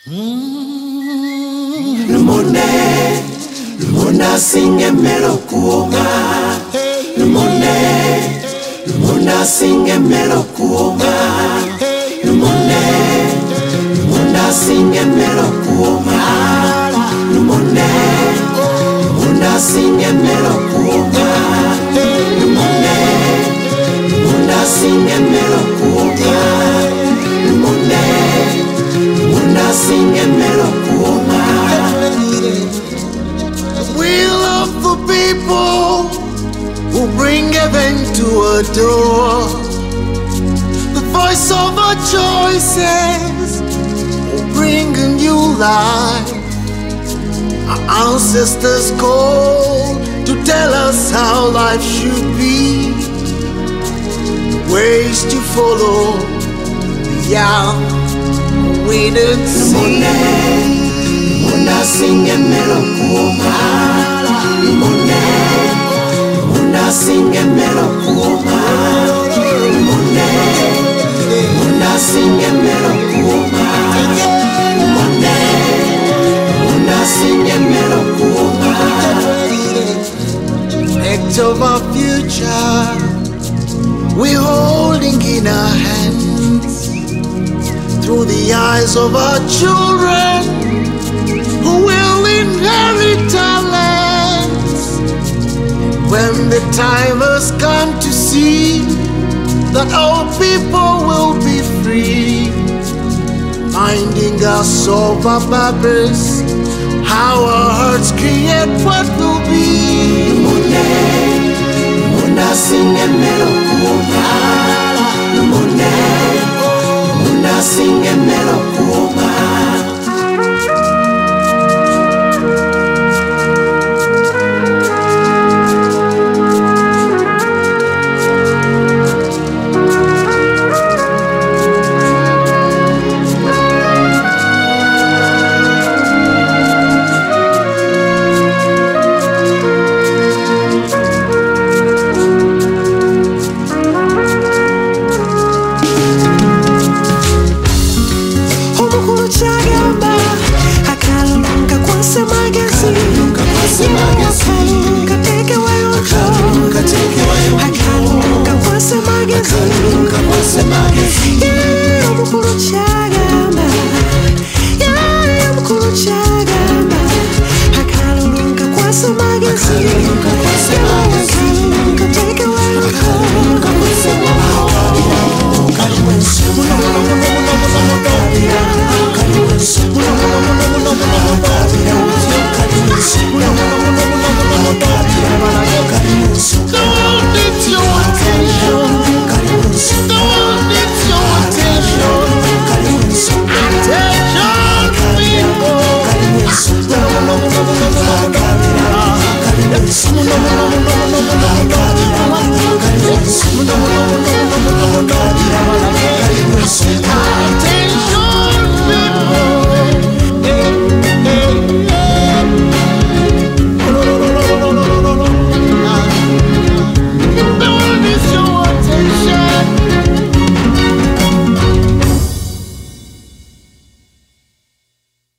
Lumona singe melo kuoma. Lumona singe melo kuoma. Lumona singe melo kuoma. Lumona singe melo kuoma. Lumona singe melo kuoma. Lumona singe melo kuoma. We love the people who bring heaven to a door. The voice of our choices will bring a new life. Our ancestors call to tell us how life should be. The ways to follow, the out we didn't see. Lumona singe melo kuoma. Lumona singe melo kuoma. Lumona singe melo kuoma. Lumona singe melo kuoma. Act of our future, we're holding in our hands. Through the eyes of our children, who will inherit our lands. When the time has come to see that our people will be free, minding us of our purpose, how our hearts create what will be. Lumona singe melo kuoma. Lumona singe melo kuoma. Attention,